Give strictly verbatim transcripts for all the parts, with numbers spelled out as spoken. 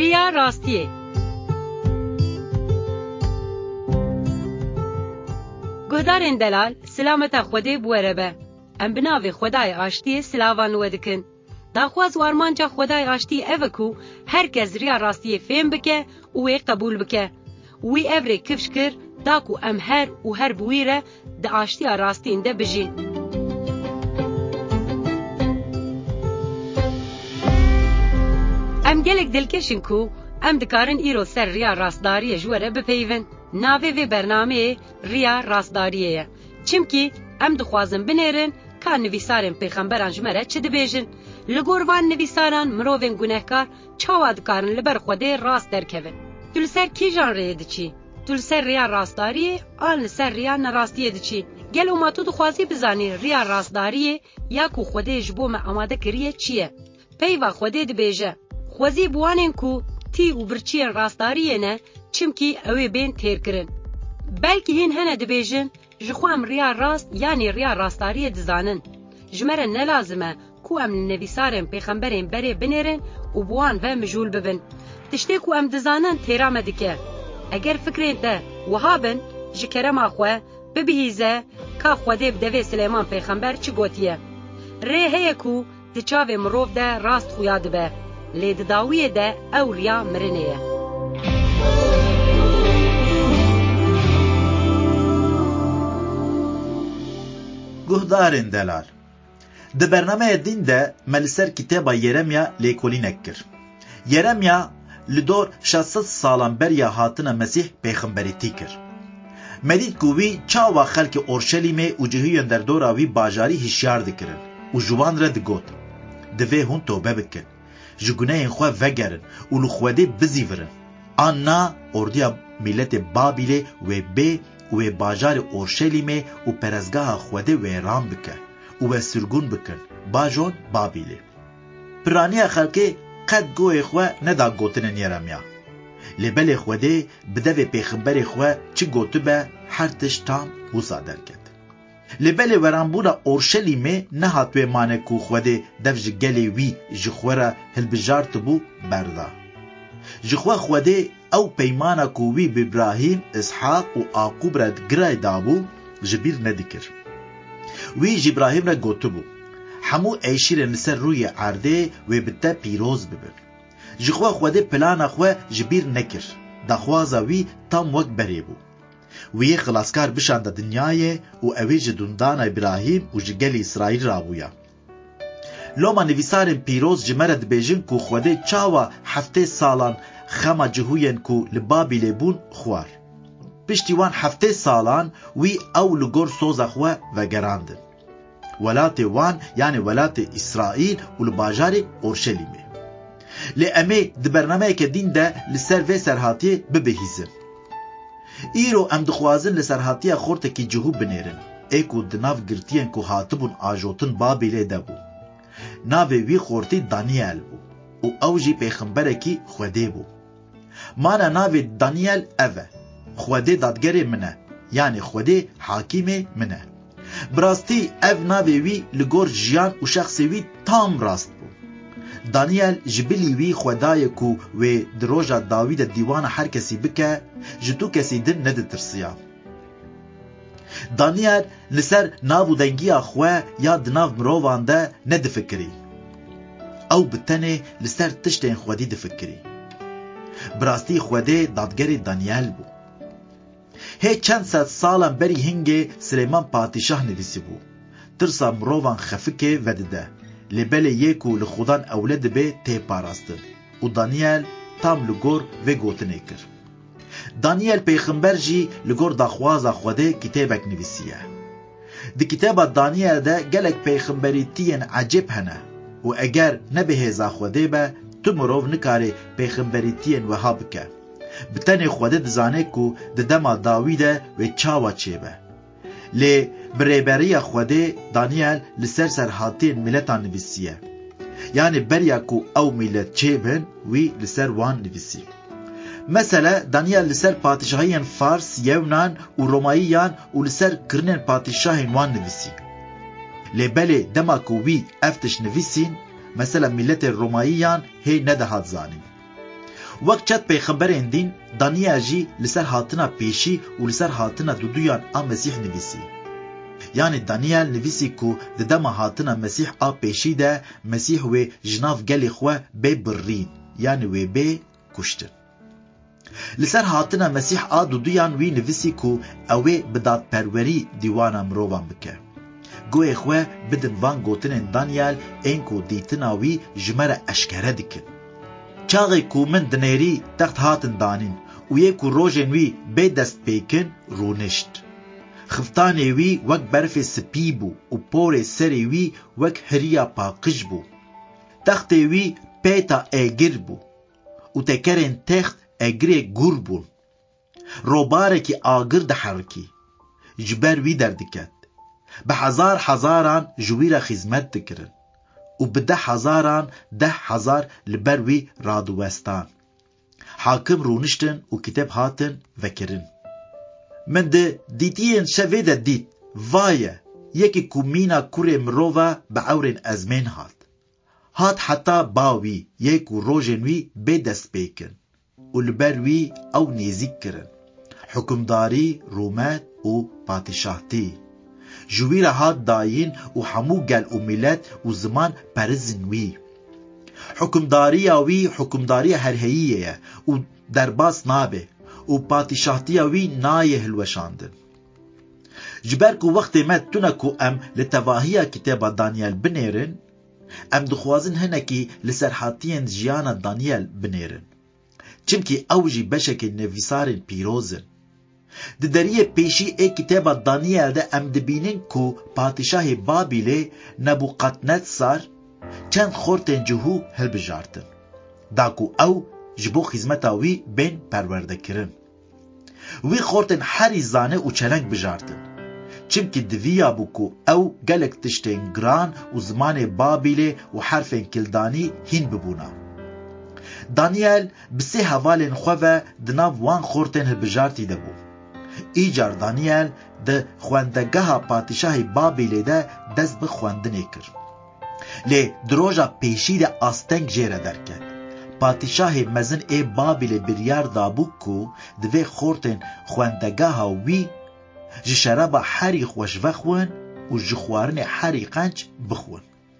ریا راستیه. گهدارین دلال سلامت خوده بوره به. ام بناوی خدای آشتی سلاوان ودکن. داخواز وارمانجا خدای آشتی اوکو هر کس ریا راستیه فهم بکه وی قبول بکه. وی اوری کفش کر داکو ام هر و هر بویره دا آشتی راستین ده بجی. ام گلک دلکشن کو ام دکارن ایرو سر ریا راستداری جوره بپیون. ناوی وی برنامه ریا راستداریه. چمکی ام دخوازن بنیرن که نویسارن پیغمبران جمره چه دبیجن. لگوروان نویساران مروین گناهکار چاوا دکارن لبر خوده راست درکوین. تول سر کی جان ریه دچی؟ تول سر ریا راستداریه آن سر ریا نراستیه دچی؟ گل اوما تو دخوازی بزانی ریا راستداریه یا کو خوده جبو ما آماده کریه چیه؟ پیوا خوده دبیجه. خوازی بوانن کو تی و برچی راستداریه نه چمکی اوی بین تیر کرن. بلکه هین هنه دبیجن جخوام ریا راست یعنی ریا راستداریه دزانن. جمره نلازمه کو ام نویسارن پیغمبرین بری بنیرن و بوان و مجول ببن. تشتی کو ام دزانن تیرامه دکه. اگر فکرین ده وهابن جکرم آخوه ببهیزه که خوده بدوی سلیمان پیغمبر چی گوتیه. ری هیه کو دچاوه مروف ده راست خویاد به. لید داویه ده او ریا مرنیه. گهدارین دلال ده برنامه دین ده ملسر کتابا یرمیا لیکولی نکر. یرمیا لدور شصت سالان بریا هاتنا مسیح پیغمبری تیکر. مدید کووی چاوا خلق اورشلیمه و جهوین در دوراوی باجاری هشیار دکرن و جوان رد گوت. دوی هون توبه بکن. جگونه این خواه وگرن و لخوده بزیورن. آنا اردیا ملت بابیله و بی و باجار اورشلیمه و پرزگاه خوده و رام بکن و سرگون بکن باجون بابیله. پرانی خلقه قد گوه خواه ندا گوتنن یرمیا. لبل خوده بدو پیغمبر خواه چی گوتو به هر تش تام وزا درکد. لبل ورانبورا اورشلیمه نهاتوه مانه کو خوده دفج گلی وی جخورا هلبجارت بو بردا. جخوا خوده او پیمانا کووی بابراهیم اسحاق و آقوب را گرای دابو جبیر ندکر. وی جبراهیم را گوتو بو. همو ایشیر نسر روی عرده و بتا پیروز ببن. جخوا خوده پلانا خواه جبیر نکر. دخوازا وی تام وقت بری بو. وی خلاصکار بشانده دنیای و اوی جدوندان ابراهیم و جگل اسرائیل رابویا. لوما نویسارن پیروز جمرد بیجن کو خوده چاوا هفته سالان خما جهوین کو لبابی لبون خوار. پشتیوان هفته سالان وی او لگور سوزا خواه و گراندن. ولات وان یعنی ولات اسرائیل و لباجار اورشلیمه. لی امی ده برنامه که دین ده لسر و سرحاتی ببهیزن. ایرو ام دخوازن لسرحاتی خورت کی جهو بنیرن. ایکو دناف گرتین کو حاتبون آجوتن بابیله ده بو. ناوی وی خورتی دانیال بو. و اوجی پیغمبره کی خوده بو. مانا ناوی دانیال اوه. خوده دادگره منه. یعنی خوده حاکیم منه. براستی او ناوی وی لگور جیان و شخصی وی تام راست بو. دانیال جبلی وی خدای کو و دروجا داوید دیوان هر کسی بکه جتو کسی دن ند ترسیا. دانیال لسر نابو دنگیا خواه یا دناو مرووان ده ند فکری. او بتنه لسر تشتین خودی ده فکری. براستی خوده دادگر دانیال بو. هی چند ست سالان بری هنگه سلیمان پادشاه نویسی بو. ترسا مرووان خفکه ودده. لبل یکو لخودان اولد به تی پاراستن. و دانیال تام لگور و گوتنه کر. دانیال پیغمبر جی لگور داخوازا خوده کتابک نویسیه. دی کتاب دانیال ده گلک پیغمبری تین عجب هنه. و اگر نبهزا خوده به تو مروف نکاره پیغمبری تین وحاب که. بتنه خوده دزانه کو ددما داویده و چاوا چه به. لی برابری خوده دانیال لسر سرحاتین ملتان نویسیه. یعنی بریا کو او ملت چه بن وی لسر وان نویسی. مثلا دانیال لسر پادشاهیان فارس، یونان و روماییان و لسر کرنن پادشاهین وان نویسی. لی بله دما کو وی افتش نویسین مثلا ملت روماییان هی ندهات زانین. وقت چت پیغمبرین دین دانیال جی لسر هاتنا پیشی و لسر هاتنا دودویان آ مسیح نویسی. یعنی دانیال نویسی کو ددما هاتنا مسیح آ پیشی ده مسیح و جناف گلی خواه بی برین، یعنی و بی کشتن. لسر هاتنا مسیح آ دودویان وی نویسی کو اوه بداد پروری دیوانا مروان بکه. گوه خواه بدن وان گوتنین دانیال این کو دیتناوی جمره اشکره دکن. چاقی کو من دنیری تخت هاتن دانین و یکو روژن وی بی دست پیکن رونشت. خفتانی وی وک برف سپی بو و پور سری وی وک هریا پاقش بو. تختی وی پیتا ایگر بو و تکرین تخت ایگری گر بون. روباره کی آگر دحرکی جبر وی دردکت. به هزار هزاران جویره خدمت دکرن و به ده هزاران ده هزار لبروی رادوستان. حاکم رونشتن و کتاب هاتن وکرن. من ده دیتین شوه ده دیت وایه یکی کومینا کوری مروه به اورین ازمین هات. هات حتی باوی یکو روژنوی به دست بیکن و لبروی او نیزیک کرن. حکمداری رومت و پادشاهتی جویره هات داین و همو گل و ملت و زمان پرزن وی. حکمداری وی حکمداری هرهیه و درباس نابه و پادشاهتی وی نایه هلوشاندن. جبر کو وقت مد تونکو ام لتواهی کتاب دانیال بنیرن، ام دخوازن هنکی لسرحاتین جیان دانیال بنیرن. چمکی اوجی بشک نویسارن پیروزن. د دریه پیشی ای کتاب دانیال ده ام دبینن کو پادشاه بابیل نبوقدنصر چند خورتن جهو هل بجارتن. دا کو او جبو خدمتا وی بین پرورده کرن. وی خورتن هری زانه و چلنگ بجارتن. چمکی دویا بو کو او گلک تشتین گران و زمان بابیل و حرفن کلدانی هین ببونا. دانیال بسی حوالن خواه دناو وان خورتن هل بجارتی ده بو. ایجار دانیال ده خواندگاه پادشاه بابیل ده دست به خواندنه کر. لی دروژا پیشی ده آستنگ جیره درکد. پادشاه مزن ای بابیل بریار دابو کو دوی خورتن خواندگاه وی جشرابا حری خوش وخون و جخوارن حری قنچ بخون.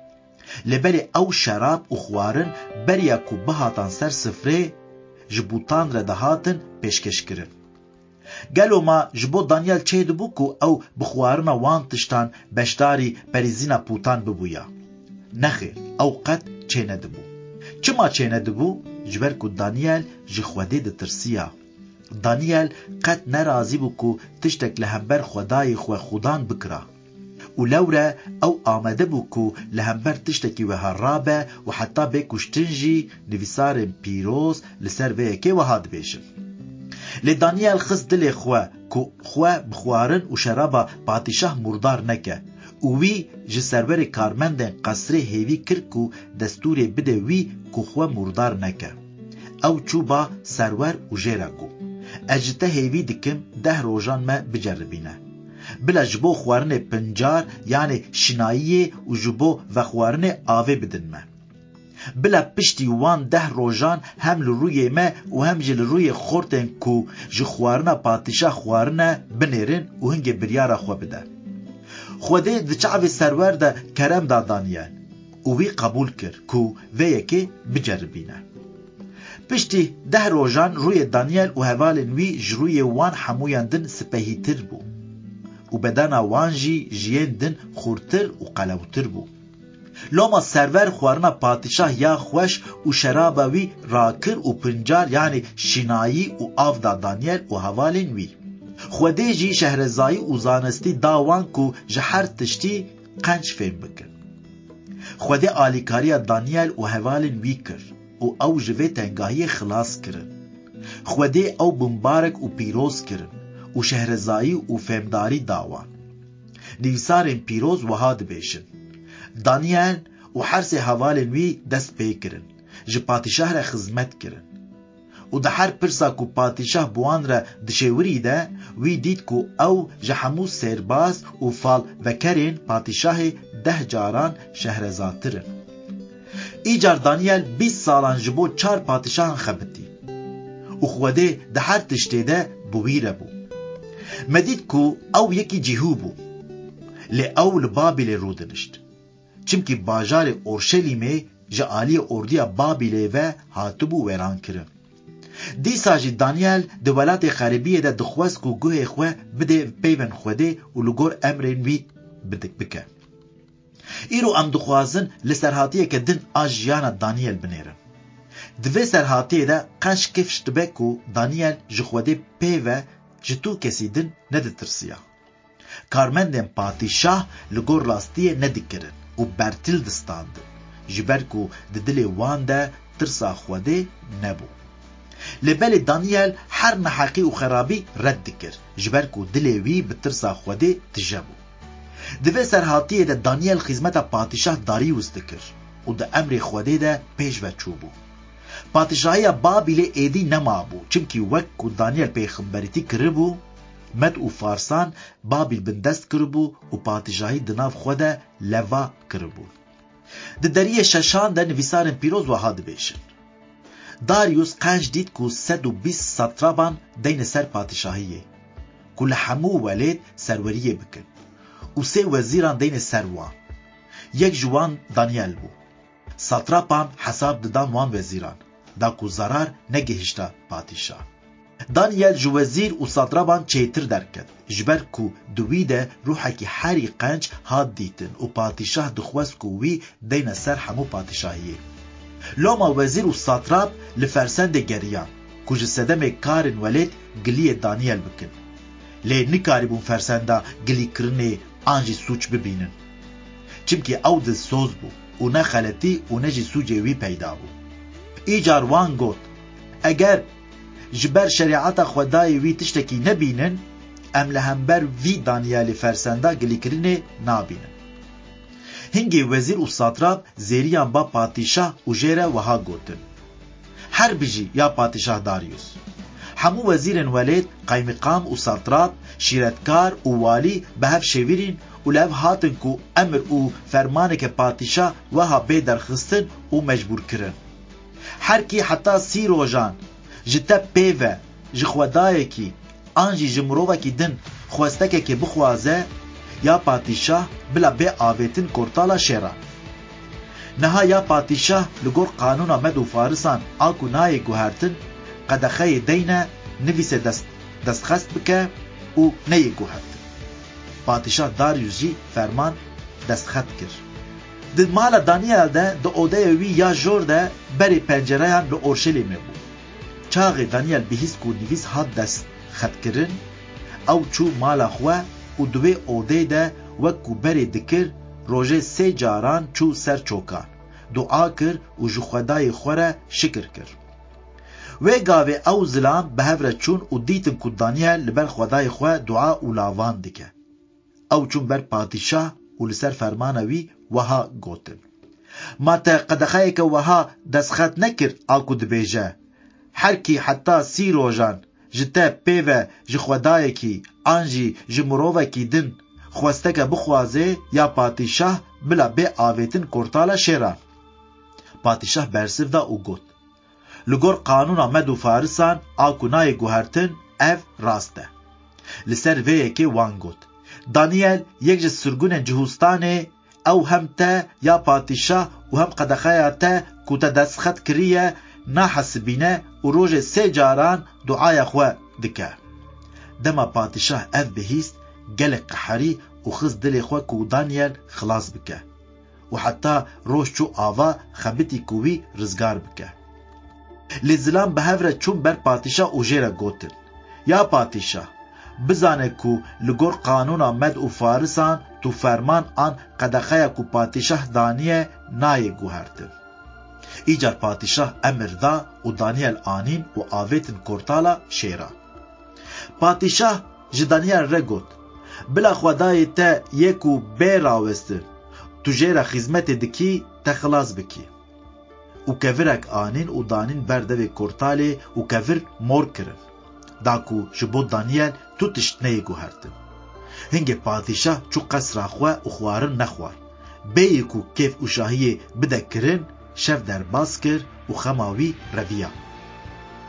لبلی او شراب و خوارن بریا کو بهاتان سر سفره جبوتان را دهاتن پیشکش کرن. گلو ما جبو دانیال چه دبو کو او بخوارنا وان تشتان بشداری پریزینا پوتان ببویا. نخیر او قد چه ندبو. چما چه ندبو؟ جبر کو دانیال جخوده ده ترسیا. دانیال قد نرازی بو کو تشتک لهمبر خدای خو خودان بکرا. و لورا او آمده بو کو لهمبر تشتکی و هرابه و حتی به کشتنجی نویسار پیروز لسر ویکه و هاد بیشن. لی دانیال خز دل خواه کو خواه بخوارن و شرابا پادشاه مردار نکه و وی جسرور کارمندن قصر هیوی کرد کو دستور بده وی کو خواه مردار نکه او چوبا سرور و جیره کو اجته هیوی دکم ده روژان ما بجربینه بلا جبو خوارن پنجار یعنی شنایی و جبو و خوارن آوه بدن ما بلا پشتی وان ده روژان هم لروی ما و هم جل روی خورتن کو جخوارنا پادشاه خوارنا بنیرن و هنگ بریارا خو بده. خوده ده چعوی سرور ده کرم دا دانیال و وی قبول کر کو وی که بجربینه. پشتی ده روژان روی دانیال و هوالن وی جروی وان حمویاندن سپهی تر بو و بدانا وان جی جیندن خورتر و قلوتر بو. لما سرور خوارنا پادشاه یا خوش و شرابوی راکر و پنجار یعنی شنایی و آف دا دانیل و حوالین وی. خوده جی شهرزایی و زانستی داوان کو جهر تشتی قنچ فهم بکن. خوده آلیکاری دانیل و حوالین وی کر و او جوه تنگاهی خلاص کرن. خوده او بمبارک و پیروز کرن و شهرزایی و فهمداری داوان. نویسارن پیروز و هاد بیشن. دانیال و حرس حوالن وی دست پی کرن جه پادشاه را خدمت کرن و ده هر پرسا کو پادشاه بوان را دشوری ده وی دید کو او جه همو سرباز و فال و کرن پادشاه ده جاران شهرزاترن. ایجار دانیال بیست سالان جبو چار پادشاه خبتی و خوده ده هر تشتی ده بویره بو. مدید کو او یکی جیهو بو لی او لبابل رو دنشت چمکی باجار اورشلیمه جعالی اردیا بابل و هاتبو ویران کرن. دیسا جی دانیل ده ولات خاربیه ده دخواست کو گوه خواه بده پیون خوده و لگور امرین وی بدک بکه. ایرو ام دخوازن لسرحاتیه که دن آجیانا دانیل بنیرن. دوی سرحاتیه ده قنش کفشت بکو دانیل جخوده پیوه جتو کسی دن نده ترسیا. کارمندن پاتیشاه لگور راستیه ندکرن و برتل دستاندن. جبرکو ده دل وان ده ترسا خوده نبو. لبل دانیل هر نحقی و خرابی رد کر جبرکو دلوی بترسا خوده تجبو. دوی سرحاتیه ده دانیل خدمت پادشاه داریوس دکر و ده امر خوده ده پیش و چوبو. پادشاهی بابل ایدی نمابو چمکی وکو دانیل پیغمبریتی کربو مد و فارسان بابل بندست کربو و پادشاهی دناف خوده لوا کربو. ده دریه ششان ده نویسارن پیروز و هاد بیشن. داریوس قنج دید کو سد و بیست ساترابان دین سر پادشاهیه کل همو ولید سروریه بکن و سه وزیران دین سروان یک جوان دانیل بو. ساترابان حساب ددان وان وزیران دا کو zarar نگهشتا پادشاه. دانیل جو وزیر و ساترابان چیتر درکد جبر کو دوی ده روحکی هری قنج هاد دیتن و پادشاه دخواست کو وی دین سر همو پادشاهیه. لوما وزیر و ساتراب لفرسند گریان کج سدم کارن ولید گلی دانیل بکن لی نکاری بون فرسندا گلی کرنه آنجی سوچ ببینن چمکی او ده سوز بو و نه خلطی و نه جی سوچه وی پیدا بو. ایجار وان گوت اگر جبر شریعت خدای وی تشتکی نبینن ام لهمبر وی دانیال فرسندا گلی کرنه نابینن. هنگی وزیر و ساتراب زیریان با پادشاه و جیره وها گوتن هر بجی یا پادشاه داریوس. همو وزیرن ولید قایمقام و ساتراب شیرتکار و والی به هف شویرین و لف هاتن کو امر و فرمانه که پادشاه وها بی درخستن و مجبور کرن. هر کی حتی سی روژان جتا پیوه جخودای کی آنجی جمروه کی دن خواسته که بخوازه یا پادشاه بلا بی آویتن کرتالا شیران. نها یا پادشاه لگور قانون آمد و فارسان آکو نای گوهرتن قدخه دینه نویس دست دستخست بکه و نی گوهرتن. پادشاه داریوس جی فرمان دستخط کر. ده مال دانیل ده ده اوده وی یا جور ده بری پنجره هم به اورشلیمه بو. چاق دانیل بهیس کو نویس هاد دست خط کرن او چو مال خواه و دوی اوده ده وکو بری دکر روژه سه جاران چو سر چوکان دعا کر و جو خدای خوره شکر کر. وی گاوه او ظلام به هفره چون و دیتن که دانیل لبر خدای خواه دعا و لاوان دکه. او چون بر پادشاه و لسر فرمانوی وها گوتن. ما تا قدخه که وها دستخط نکر آکو دبیجه. هر کی حتی سی روژان جتا پیوه جخودای کی آنجی جمروه کی دن خواسته که بخوازه یا پادشاه بلا بی آویتن کرتالا شیران. پادشاه برسف دا او گوت لگور قانون آمد و فارسان آکونای گوهرتن اف راسته. لسر ویه که وان گوت دانیل یک جز سرگون جهوستانه او هم تا یا پادشاه و هم قدخه تا کوتا دست خط کریه نحسبینه و روژ سه جاران دعای خواه دکه. دما پادشاه اف بهیست گلق قحری و خز دل خواه کو دانیل خلاص بکه و حتی روش چو آوا خبتی کوی رزگار بکه. لزلام به هفره چون بر پادشاه و جیره گوتن یا پادشاه بزانه کو لگور قانون آمد و فارسان تو فرمان آن قدخه کو پادشاه دانیه نای گوهرتن. ایجار پادشاه امر دا و دانیل آنین و آویتن کرتالا شیرا. پادشاه جدانیل رگوت بلا خدای تا یکو بیراوستن تو جیره خدمت دکی تخلاص بکی. و کفرک آنین و دانین برده کرتالی و کفر مور کرن. داکو جبو دانیل تو تشتنه گوهرتن. هنگ پادشاه چو قصر خواه و خوارن نخوار. بیکو کیف و شاهی بده کرن شف در باز کر و خماوی رویا.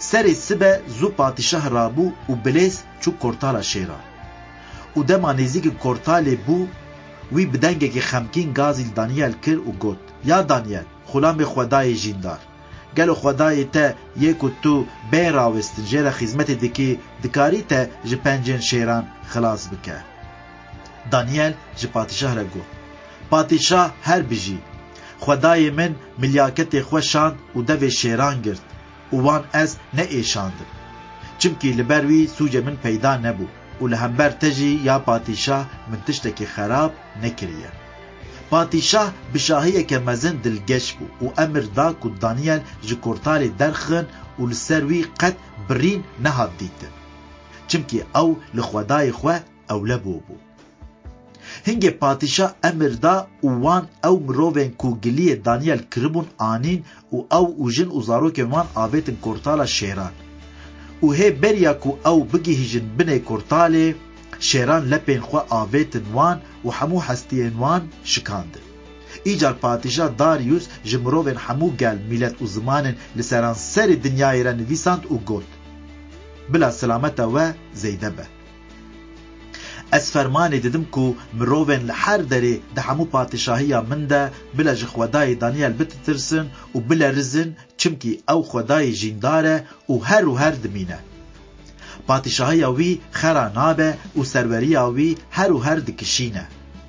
سری سبه زو پادشاه رابو و بلیس چو کورتالا شیران و دما نزیک کورتالی بو وی بدنگه که خمکین گازی دانیل کر و گوت یا دانیل خلام خدای جیندار گلو خدای تا یکو تو بین راوستن جیر خدمت دکی دکاری تا جه پنجن شیران خلاص بکه. دانیل جه پادشاه را گو پادشاه هر بجی خدای من ملیاکت خوشاند و دو شیران گرد و وان از نه ایشاندم چمکی لبروی سوج من پیدا نبو و لهمبر تجی یا پادشاه من تشتکی خراب نکریه. پادشاه بشاهیه که مزن دلگش بو و امر دا که دانیل جه کورتال درخن و لسروی قد برین نهاد دیتن چمکی او لخدای خواه او لبو بو. هنگه پادشاه امر دا و وان او مروین کو گلیه دانیل کربون آنین و او و جن و زارو که وان آبیتن کورتال شیران و هی بریا کو او بگی هجن بنه کورتال شیران لپین خوا آویتن وان و همو هستین وان شکاندن. ایجار پادشاه داریوس جمروین همو گل ملت و زمانن لسران سر دنیای را نویساند و گوت بلا سلامت و زیده به. از فرمانی دیدم که مروین لحر داره ده همو پادشاهی من ده بلا جه خدای دانیل بتترسن و بلا رزن چمکی او خدای جینداره و هر و هر دمینه. پادشاهی وی خرا نابه و سروری وی هر و هر دکشینه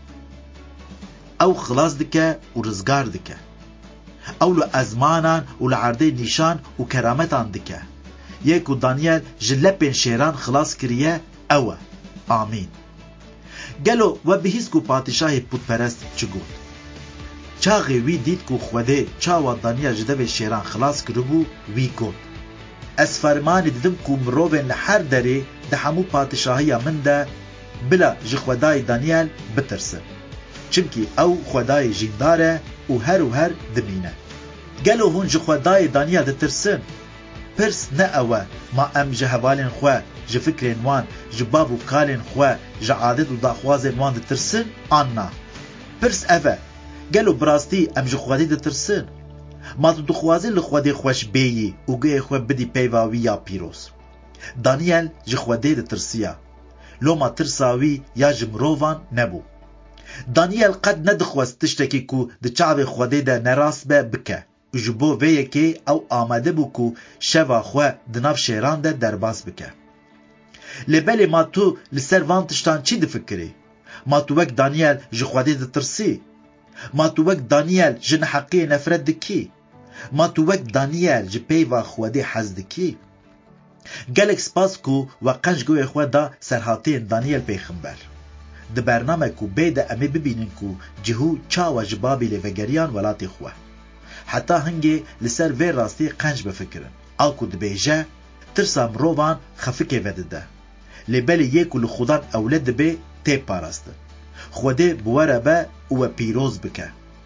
او خلاص دکه و رزگار دکه او لو ازمانان و لعرده نیشان و کرامتان دکه یکو دانیل جلپین شیران خلاص کریه اوه آمین. گلو و بهیز کو پادشاهی پود پرست چگود چاقی وی دید کو خوده چاوا دانیل جدو شیران خلاص کربو وی گود از فرمانی دیدم که مروین لحر داری ده همو پادشاهی من ده بلا جه خدای دانیل بترسه چمکی او خدای جینداره و هر و هر دمینه. گلو هون جه خدای دانیل ده ترسن پرس نه اوه ما ام جه هوالین خواه جه فکرین وان جه باب و کالین خواه جه عادت و داخوازین وان ده ترسن آنا پرس اوه گلو براستی ام جه خدای ده ترسن ما تو دخوازی لخوادی خوش بیی و گوی خو بدی پیواوی یا پیروز. دانیل جه خودی ده ترسیا لو ما ترساوی یا جمرووان نبو. دانیل قد ندخواست تشتکی کو ده چاوی خودی ده نراس به بکه و جبو ویه که او آمده بو کو شوا خو دناف شیران ده درباس بکه. لبلی ما تو لسر وان تشتان چی ده فکری؟ ما تو وک دانیل جه خودی ده ترسی ما تو وک دانیل جن حقی نفرت دکی ما تو وک دانیل جه پیوا خودی حز دکی گلک سپاس کو و قنج گوی خوادا سرحاتین دانیل پیغمبر ده برنامه کو بید امی ببینن کو جهو چاوا جبابی لوگریان ولاتی خواه حتی هنگی لسر وی راستی قنج بفکرن آل کو ده بیجه ترسا مروان خفکه وده ده لبلی یکو لخودان اولد به تی پاراستن خوده بواره به و پیروز بکه.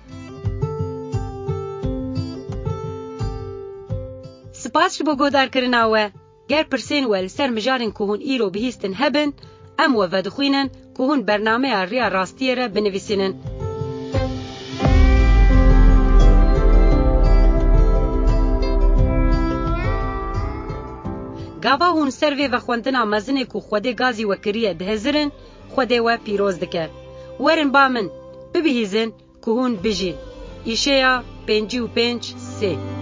سپاس بو گودار کرناوه گر پرسین ول سر مجارن کهون ایرو بهیستن هبن ام و ودخوینن کهون برنامه ریا راستیه را بنویسینن. گاوا هون سروی و خوندنا مزنه که خوده گازی و کریه دهزرن خوده و پیروز دکه. ورن با من ببهیزن که هون بجین. ایشیا پنجی و پنج سی